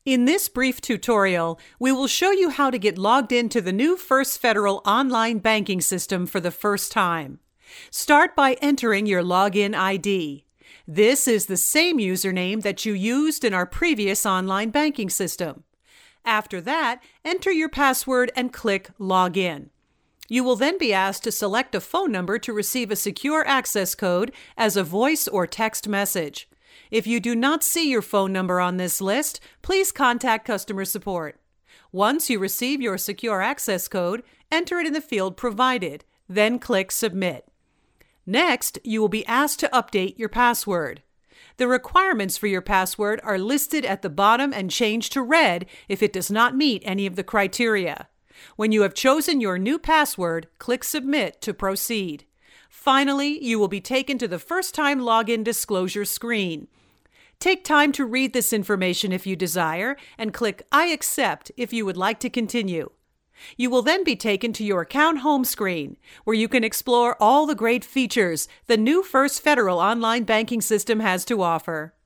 In this brief tutorial, we will show you how to get logged into the new First Federal online banking system for the first time. Start by entering your login ID. This is the same username that you used in our previous online banking system. After that, enter your password and click Login. You will then be asked to select a phone number to receive a secure access code as a voice or text message. If you do not see your phone number on this list, please contact customer support. Once you receive your secure access code, enter it in the field provided, then click Submit. Next, you will be asked to update your password. The requirements for your password are listed at the bottom and changed to red if it does not meet any of the criteria. When you have chosen your new password, click Submit to proceed. Finally, you will be taken to the first-time login disclosure screen. Take time to read this information if you desire, and click I accept if you would like to continue. You will then be taken to your account home screen, where you can explore all the great features the new First Federal online banking system has to offer.